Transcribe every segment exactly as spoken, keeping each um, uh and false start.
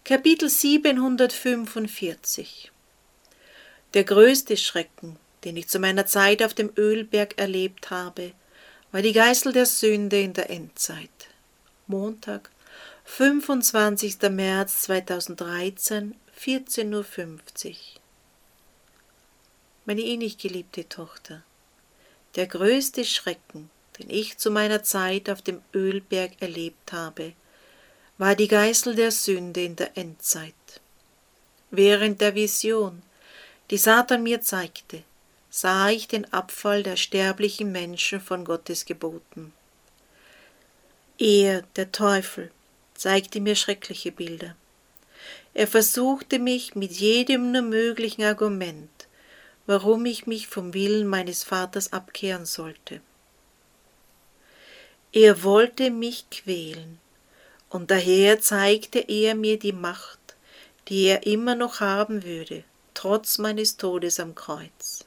Kapitel siebenhundertfünfundvierzig. Der größte Schrecken, den ich zu meiner Zeit auf dem Ölberg erlebt habe, war die Geißel der Sünde in der Endzeit. Montag, fünfundzwanzigster März zweitausenddreizehn, vierzehn Uhr fünfzig. Meine innig geliebte Tochter, der größte Schrecken, den ich zu meiner Zeit auf dem Ölberg erlebt habe, war die Geißel der Sünde in der Endzeit. Während der Vision, die Satan mir zeigte, sah ich den Abfall der sterblichen Menschen von Gottes Geboten. Er, der Teufel, zeigte mir schreckliche Bilder. Er versuchte mich mit jedem nur möglichen Argument, warum ich mich vom Willen meines Vaters abkehren sollte. Er wollte mich quälen, und daher zeigte er mir die Macht, die er immer noch haben würde, trotz meines Todes am Kreuz.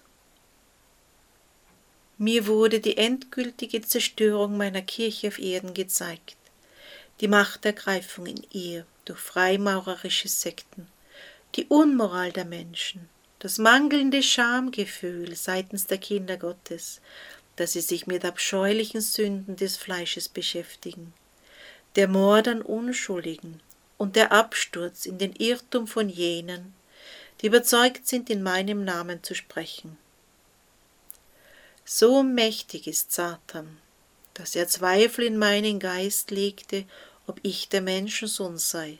Mir wurde die endgültige Zerstörung meiner Kirche auf Erden gezeigt, die Machtergreifung in ihr durch freimaurerische Sekten, die Unmoral der Menschen, das mangelnde Schamgefühl seitens der Kinder Gottes, dass sie sich mit abscheulichen Sünden des Fleisches beschäftigen, der Mord an Unschuldigen und der Absturz in den Irrtum von jenen, die überzeugt sind, in meinem Namen zu sprechen. So mächtig ist Satan, dass er Zweifel in meinen Geist legte, ob ich der Menschensohn sei.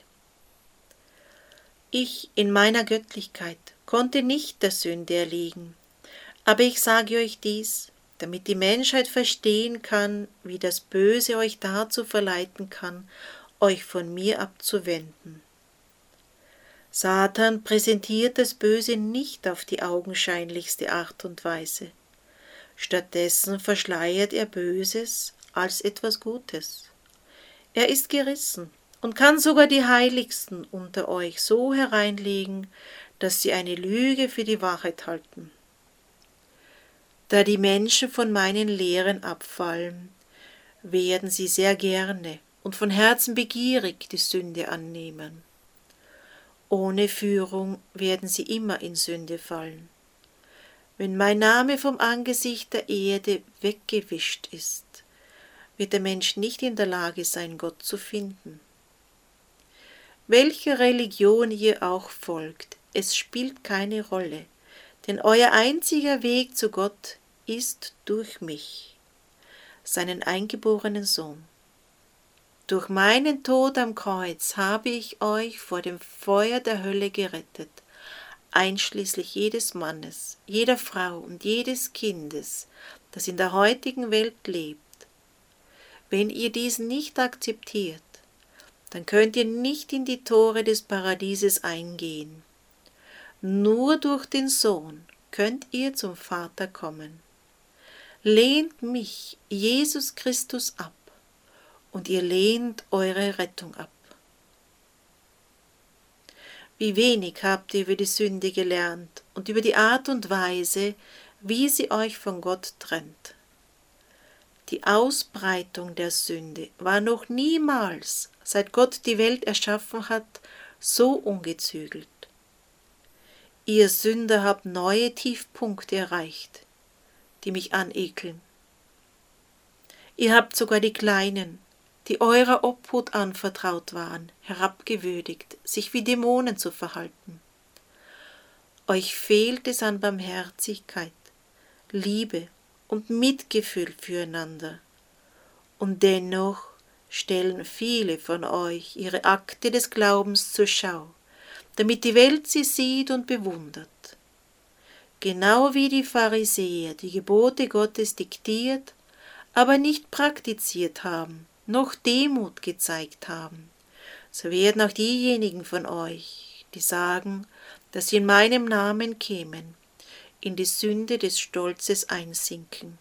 Ich in meiner Göttlichkeit konnte nicht der Sünde erliegen, aber ich sage euch dies, damit die Menschheit verstehen kann, wie das Böse euch dazu verleiten kann, euch von mir abzuwenden. Satan präsentiert das Böse nicht auf die augenscheinlichste Art und Weise. Stattdessen verschleiert er Böses als etwas Gutes. Er ist gerissen und kann sogar die Heiligsten unter euch so hereinlegen, dass sie eine Lüge für die Wahrheit halten. Da die Menschen von meinen Lehren abfallen, werden sie sehr gerne und von Herzen begierig die Sünde annehmen. Ohne Führung werden sie immer in Sünde fallen. Wenn mein Name vom Angesicht der Erde weggewischt ist, wird der Mensch nicht in der Lage sein, Gott zu finden. Welcher Religion ihr auch folgt, es spielt keine Rolle, denn euer einziger Weg zu Gott ist durch mich, seinen eingeborenen Sohn. Durch meinen Tod am Kreuz habe ich euch vor dem Feuer der Hölle gerettet, einschließlich jedes Mannes, jeder Frau und jedes Kindes, das in der heutigen Welt lebt. Wenn ihr dies nicht akzeptiert, dann könnt ihr nicht in die Tore des Paradieses eingehen. Nur durch den Sohn könnt ihr zum Vater kommen. Lehnt mich, Jesus Christus, ab, und ihr lehnt eure Rettung ab. Wie wenig habt ihr über die Sünde gelernt und über die Art und Weise, wie sie euch von Gott trennt. Die Ausbreitung der Sünde war noch niemals, seit Gott die Welt erschaffen hat, so ungezügelt. Ihr Sünder habt neue Tiefpunkte erreicht, die mich anekeln. Ihr habt sogar die Kleinen, die eurer Obhut anvertraut waren, herabgewürdigt, sich wie Dämonen zu verhalten. Euch fehlt es an Barmherzigkeit, Liebe und Mitgefühl füreinander, und dennoch stellen viele von euch ihre Akte des Glaubens zur Schau, damit die Welt sie sieht und bewundert. Genau wie die Pharisäer die Gebote Gottes diktiert, aber nicht praktiziert haben, noch Demut gezeigt haben, so werden auch diejenigen von euch, die sagen, dass sie in meinem Namen kämen, in die Sünde des Stolzes einsinken.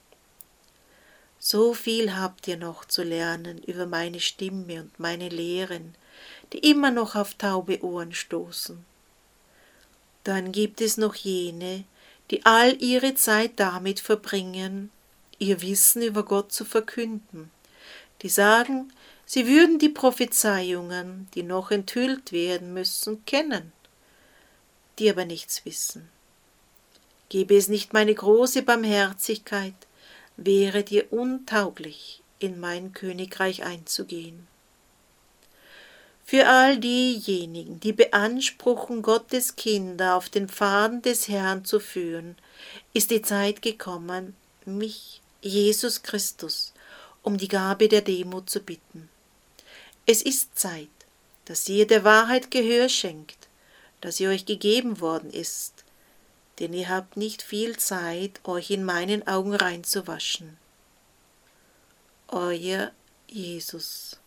So viel habt ihr noch zu lernen über meine Stimme und meine Lehren, die immer noch auf taube Ohren stoßen. Dann gibt es noch jene, die all ihre Zeit damit verbringen, ihr Wissen über Gott zu verkünden, die sagen, Sie würden die Prophezeiungen, die noch enthüllt werden müssen, kennen, die aber nichts wissen. Gäbe es nicht meine große Barmherzigkeit, wäret ihr untauglich, in mein Königreich einzugehen. Für all diejenigen, die beanspruchen, Gottes Kinder auf den Pfaden des Herrn zu führen, ist die Zeit gekommen, mich, Jesus Christus, um die Gabe der Demut zu bitten. Es ist Zeit, dass ihr der Wahrheit Gehör schenkt, dass sie euch gegeben worden ist, denn ihr habt nicht viel Zeit, euch in meinen Augen reinzuwaschen. Euer Jesus.